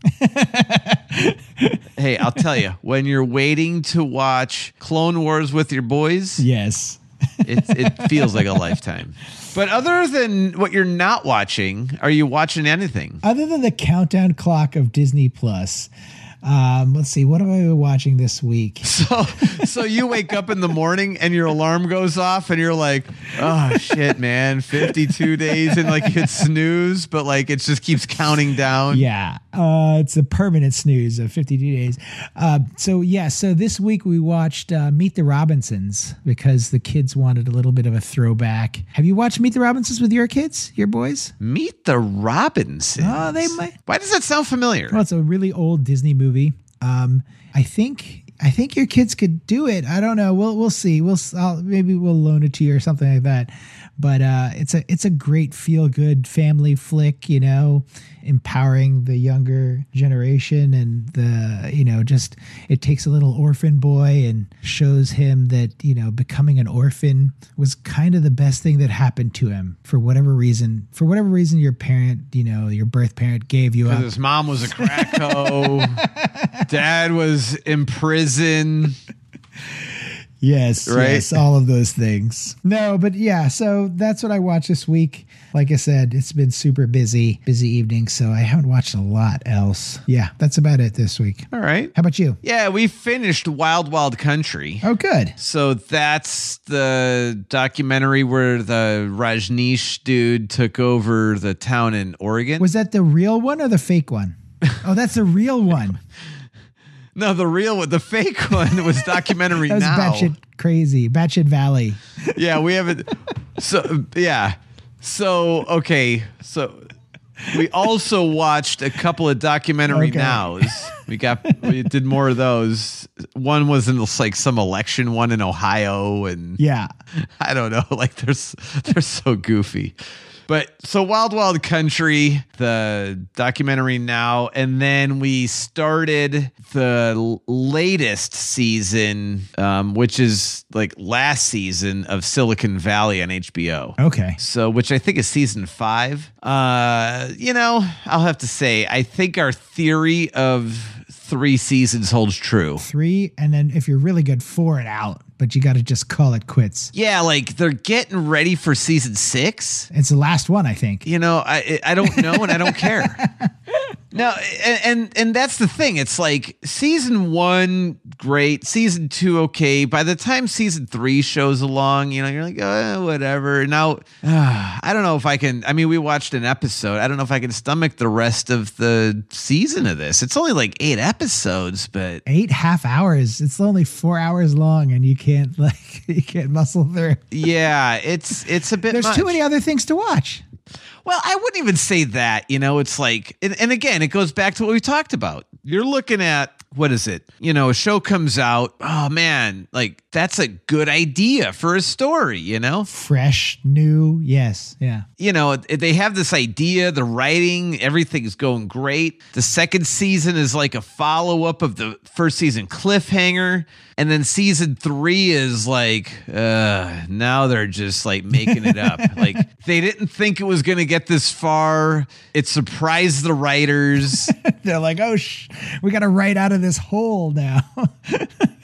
Hey, I'll tell you, when you're waiting to watch Clone Wars with your boys, Yes. it, it feels like a lifetime. But other than what you're not watching, are you watching anything? Other than the countdown clock of Disney Plus, um, let's see, what am I watching this week? So, so you wake up in the morning and your alarm goes off and you're like, oh shit, man, fifty-two days, and like you hit snooze, but like it just keeps counting down. Yeah, uh, it's a permanent snooze of fifty-two days. Uh, so yeah, so this week we watched uh, Meet the Robinsons because the kids wanted a little bit of a throwback. Have you watched Meet the Robinsons with your kids, your boys? Meet the Robinsons. Oh, they might. Why does that sound familiar? Well, it's a really old Disney movie. Um, I think I think your kids could do it. I don't know. We'll we'll see. We'll I'll, maybe we'll loan it to you or something like that. But uh, it's a it's a great feel good family flick. You know, empowering the younger generation, and the you know just it takes a little orphan boy and shows him that you know becoming an orphan was kind of the best thing that happened to him for whatever reason. For whatever reason, your parent, you know, your birth parent gave you up. His mom was a cracko. Dad was in prison. Yes, right? Yes, all of those things. No, but yeah, so that's what I watched this week. Like I said, it's been super busy, busy evening, so I haven't watched a lot else. Yeah, that's about it this week. All right. How about you? Yeah, we finished Wild Wild Country. Oh, good. So that's the documentary where the Rajneesh dude took over the town in Oregon. Was that the real one or the fake one? Oh, that's the real one. No, the real one. The fake one was documentary That was now. batshit crazy. Batshit Valley. Yeah, we haven't. So, yeah. So, okay. So we also watched a couple of documentary Okay. nows. We got, we did more of those. One was in like some election one in Ohio. And Yeah. I don't know. Like they're, s- they're so goofy. But so Wild Wild Country, the documentary now, and then we started the l- latest season, um, which is like last season of Silicon Valley on H B O. Okay. So, which I think is season five. Uh, you know, I'll have to say, I think our theory of three seasons holds true. Three, and then if you're really good, four and out. But you got to just call it quits. Yeah, like they're getting ready for season six. It's the last one, I think. You know, I I don't know and I don't care. No, and, and and that's the thing. It's like season one, great. Season two, okay. By the time season three shows along, you know, you're like, oh, whatever. Now, uh, I don't know if I can. I mean, we watched an episode. I don't know if I can stomach the rest of the season of this. It's only like eight episodes, but Eight half hours. It's only four hours long, and you can't like you can't muscle through. yeah, it's it's a bit. There's much. too many other things to watch. Well, I wouldn't even say that. You know, it's like, and, and again, it goes back to what we talked about. You're looking at, what is it? You know, a show comes out. Oh, man, like that's a good idea for a story, you know? Fresh, new, yes, yeah. You know, they have this idea, the writing, everything's going great. The second season is like a follow up of the first season cliffhanger. And then season three is like, uh, now they're just like making it up. Like they didn't think it was going to get this far. It surprised the writers. They're like, oh, sh- we got to write out of this hole now.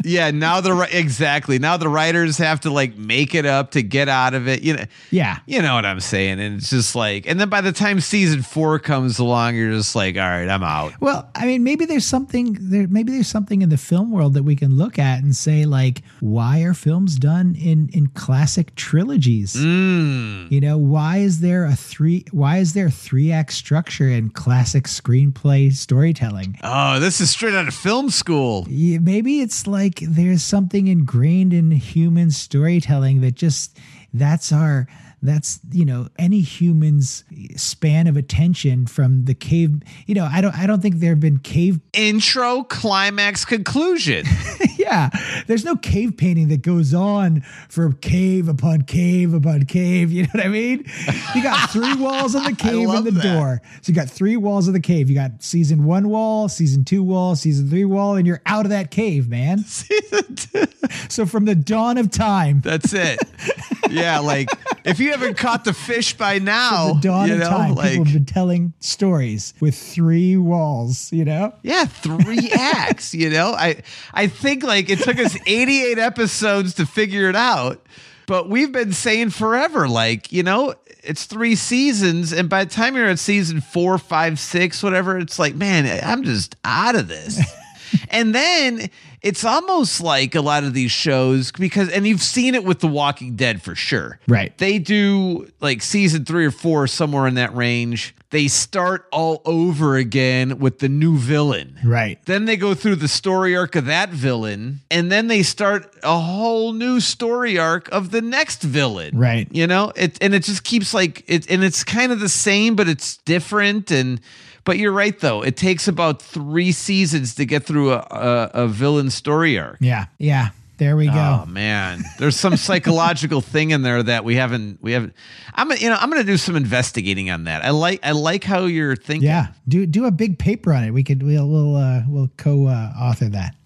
Yeah, now the ri- exactly now the writers have to like make it up to get out of it. You know, Yeah. you know what I'm saying. And it's just like, and then by the time season four comes along, you're just like, all right, I'm out. Well, I mean, maybe there's something there. Maybe there's something in the film world that we can look at and say, like, why are films done in in classic trilogies? Mm. You know, why is there a three? Why is there three act structure in classic screenplay storytelling? Oh, this is straight out of film school. Yeah, maybe it's like there's something ingrained in human storytelling that just that's our that's you know any human's span of attention from the cave. You know, I don't I don't think there have been cave Intro, climax, conclusion. yeah, there's no cave painting that goes on for cave upon cave upon cave. You know what I mean? You got three walls on the cave and the that. door. So you got three walls of the cave. You got season one wall, season two wall, season three wall, and you're out of that cave, man. Season two. So from the dawn of time, That's it. Yeah, like if you haven't caught the fish by now, the dawn you of know, time, like, people have been telling stories with three walls. You know? yeah, three acts, you know? I I think like it took us eighty-eight episodes to figure it out, but we've been saying forever, like, you know, it's three seasons, and by the time you're at season four, five, six, whatever, it's like, man, I'm just out of this. And then it's almost like a lot of these shows, because, and you've seen it with The Walking Dead for sure. Right. They do like season three or four, somewhere in that range. They start all over again with the new villain. Right. Then they go through the story arc of that villain, and then they start a whole new story arc of the next villain. Right. You know, it and it just keeps like it, and it's kind of the same, but it's different. And but you're right though; it takes about three seasons to get through a a, a villain story arc. Yeah. Yeah. There we go. Oh man, there's some psychological thing in there that we haven't we haven't. I'm you know I'm gonna do some investigating on that. I like I like how you're thinking. Yeah. Do do a big paper on it. We could we'll we'll uh, we'll co uh, author that.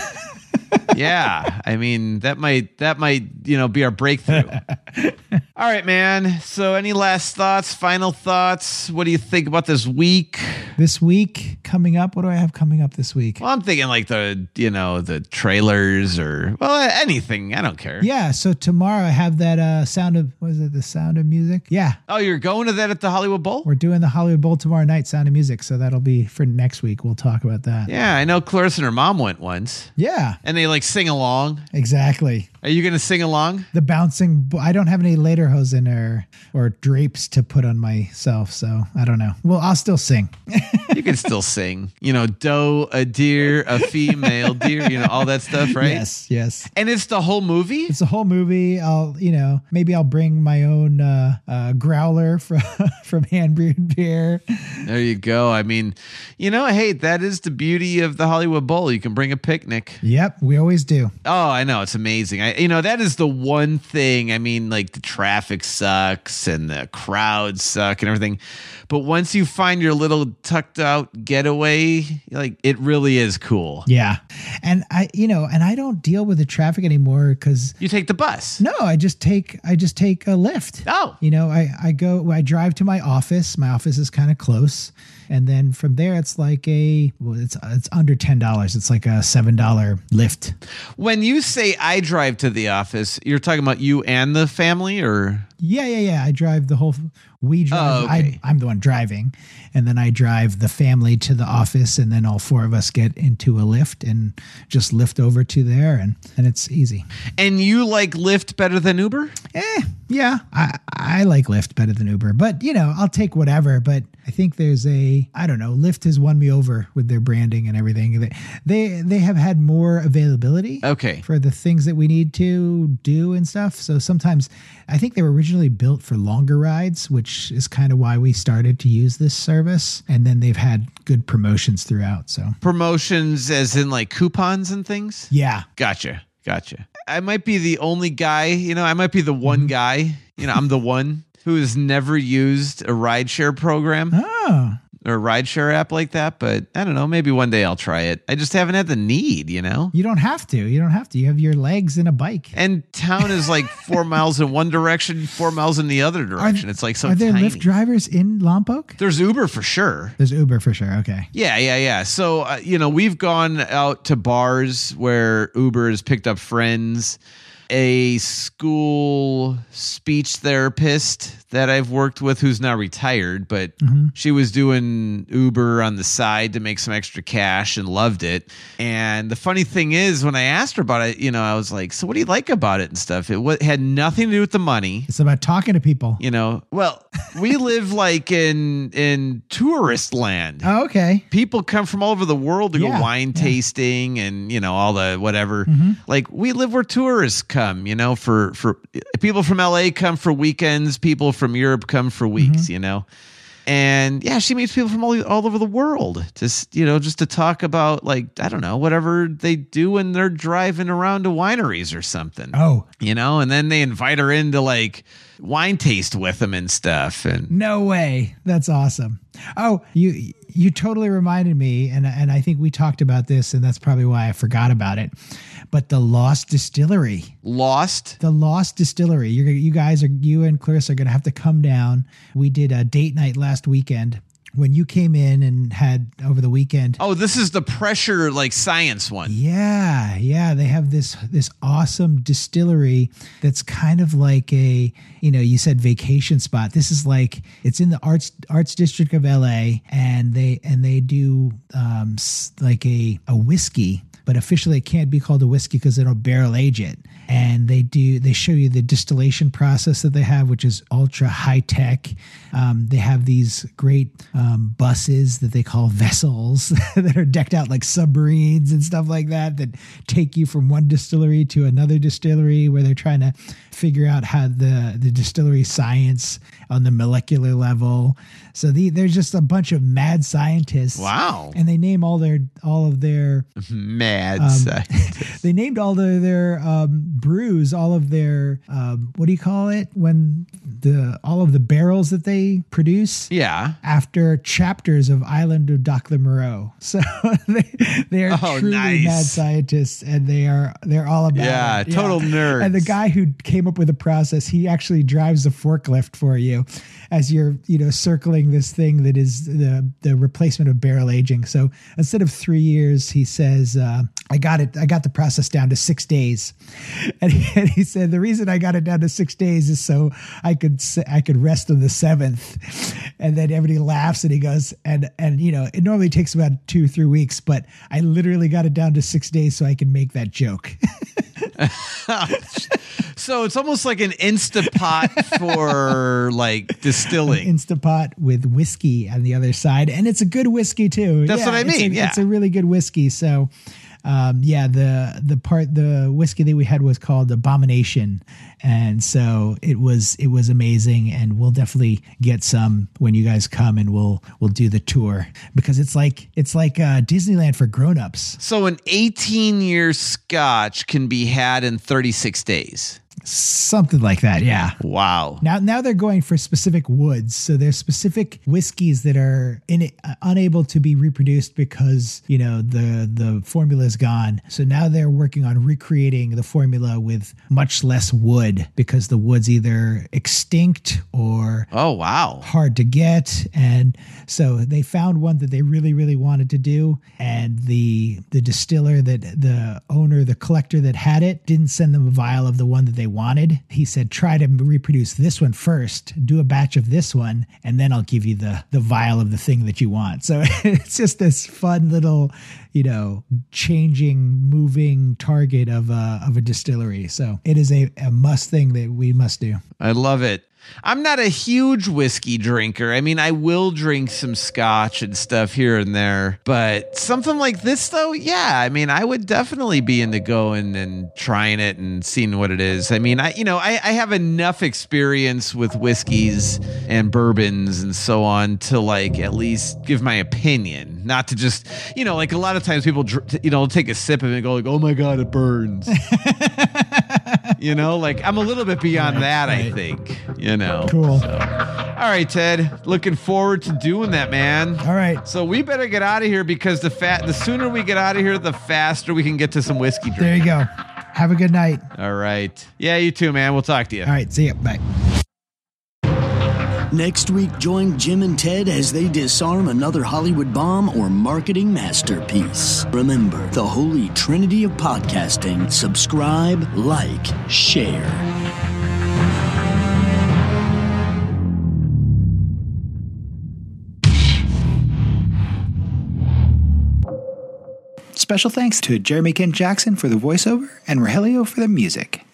Yeah, I mean that might that might you know be our breakthrough. All right, man. So, any last thoughts? Final thoughts? What do you think about this week? This week coming up, what do I have coming up this week? Well, I'm thinking like the you know the trailers or well anything. I don't care. Yeah, so tomorrow I have that uh, Sound of what is it? The Sound of Music. Yeah, Oh, you're going to that at the Hollywood Bowl? we're doing the Hollywood Bowl tomorrow night. Sound of Music. So that'll be for next week. We'll talk about that. Yeah, I know Clarissa and her mom went once, Yeah, and they like sing along. exactly. Are you going to sing along? The bouncing. bo- I don't have any lederhosen or or drapes to put on myself, so I don't know. Well, I'll still sing. You can still sing. You know, doe, a deer, a female deer. You know, all that stuff, right? Yes, yes. And it's the whole movie. It's a whole movie. I'll, you know, maybe I'll bring my own uh, uh, growler from from Hand Brewed Beer. There you go. I mean, you know, hey, that is the beauty of the Hollywood Bowl. You can bring a picnic. Yep, we always do. Oh, I know. It's amazing. I, you know, that is the one thing. I mean, like the traffic sucks and the crowds suck and everything. But once you find your little tucked out getaway, like it really is cool. Yeah, and I, you know, and I don't deal with the traffic anymore because You take the bus. no, I just take I just take a Lyft. Oh. You know, I I go I drive to my office. My office is kind of close, and then from there it's like a well, it's it's under ten dollars. It's like a seven dollar Lyft. When you say I drive to the office, you're talking about you and the family, or Yeah, yeah, yeah. I drive the whole. We drive. Oh, okay. I, I'm the one driving, and then I drive the family to the office, and then all four of us get into a Lyft and just lift over to there, and and it's easy. and you like Lyft better than Uber? Eh, yeah. I I like Lyft better than Uber, but you know I'll take whatever. But I think there's a I don't know. Lyft has won me over with their branding and everything. They they, they have had more availability. Okay. For the things that we need to do and stuff. So sometimes I think they were originally built for longer rides, which is kind of why we started to use this service. And then they've had good promotions throughout. So Promotions as in like coupons and things? yeah. Gotcha. Gotcha. I might be the only guy, you know, I might be the one Mm-hmm. guy, you know, I'm the one who has never used a rideshare program. Oh, or a rideshare app like that, but I don't know. Maybe one day I'll try it. I just haven't had the need, you know? You don't have to. You don't have to. You have your legs and a bike. And town is like four miles in one direction, four miles in the other direction. Are, it's like so Are there tiny. Lyft drivers in Lompoc? There's Uber for sure. There's Uber for sure. Okay. Yeah, yeah, yeah. So, uh, you know, we've gone out to bars where Uber has picked up friends. A school speech therapist that I've worked with who's now retired, but mm-hmm. she was doing Uber on the side to make some extra cash and loved it. And the funny thing is, when I asked her about it, you know, I was like, so what do you like about it and stuff? It w- had nothing to do with the money. It's about talking to people. You know, well, we live like in in tourist land. Oh, okay. People come from all over the world to yeah, go wine yeah. tasting and, you know, all the whatever. Mm-hmm. Like we live where tourists come, you know, for, for people from L A come for weekends. People from Europe come for weeks, mm-hmm. you know. And yeah, she meets people from all, all over the world, just, you know, just to talk about like, I don't know, whatever they do when they're driving around to wineries or something. Oh, you know, and then they invite her into like wine taste with them and stuff. And no way. That's awesome. Oh, you, you totally reminded me. And, and I think we talked about this, and that's probably why I forgot about it. But the Lost Distillery. Lost? The Lost Distillery. You're, you guys are, you and Clarissa are going to have to come down. We did a date night last weekend when you came in and had over the weekend. Oh, this is the pressure, like science one. Yeah. Yeah. They have this, this awesome distillery that's kind of like a, you know, you said vacation spot. This is like, it's in the arts, arts district of L A, and they, and they do um, like a, a whiskey. But officially it can't be called a whiskey because they don't barrel age it. And they do, they show you the distillation process that they have, which is ultra high tech. Um, they have these great um, buses that they call vessels that are decked out like submarines and stuff like that, that take you from one distillery to another distillery, where they're trying to figure out how the, the distillery science on the molecular level. So the, there's just a bunch of mad scientists. Wow. And they name all their, all of their mad um, scientists. They named all their, their um, brews, all of their, um, what do you call it? When the, all of the barrels that they produce. Yeah. After chapters of Island of Doctor Moreau. So they, they are oh, truly nice. mad scientists, and they are, they're all about yeah, it. Total yeah. nerds. And the guy who came up with the process, he actually drives a forklift for you as you're, you know, circling this thing that is the, the replacement of barrel aging. So instead of three years, he says, uh, I got it. I got the process down to six days. And he, and he said, the reason I got it down to six days is so I could, I could rest on the seventh. And then everybody laughs, and he goes, and, and, you know, it normally takes about two, three weeks, but I literally got it down to six days so I could make that joke. So it's almost like an Instapot for like distilling. An Instapot with whiskey on the other side. And it's a good whiskey too. That's yeah, what I mean. It's a, yeah. it's a really good whiskey. So um, yeah, the, the part, the whiskey that we had was called Abomination. And so it was, it was amazing. And we'll definitely get some when you guys come, and we'll, we'll do the tour, because it's like, it's like uh, Disneyland for grownups. So an eighteen year scotch can be had in thirty-six days. Something like that, yeah. Wow. Now, now they're going for specific woods. So there's specific whiskeys that are in it, uh, unable to be reproduced because, you know, the the formula is gone. So now they're working on recreating the formula with much less wood, because the wood's either extinct or oh wow hard to get. And so they found one that they really, really wanted to do. And the the distiller, that the owner, the collector that had it, didn't send them a vial of the one that they wanted. He said, try to reproduce this one first, do a batch of this one, and then I'll give you the the vial of the thing that you want. So it's just this fun little, you know, changing, moving target of a, of a distillery. So it is a, a must thing that we must do. I love it. I'm not a huge whiskey drinker. I mean, I will drink some scotch and stuff here and there, but something like this though, yeah, I mean, I would definitely be into going and trying it and seeing what it is. I mean, I, you know, I, I have enough experience with whiskeys and bourbons and so on to like at least give my opinion, not to just, you know, like a lot of times people, you know, take a sip of it and go like, oh my God, it burns. You know, like I'm a little bit beyond Right, that, right. I think, you know. Cool. So. All right, Ted. Looking forward to doing that, man. All right. So we better get out of here because the fat the sooner we get out of here, the faster we can get to some whiskey drinking. There you go. Have a good night. All right. Yeah, you too, man. We'll talk to you. All right. See ya. Bye. Next week, join Jim and Ted as they disarm another Hollywood bomb or marketing masterpiece. Remember, the holy trinity of podcasting: subscribe, like, share. Special thanks to Jeremy Kent Jackson for the voiceover and Rogelio for the music.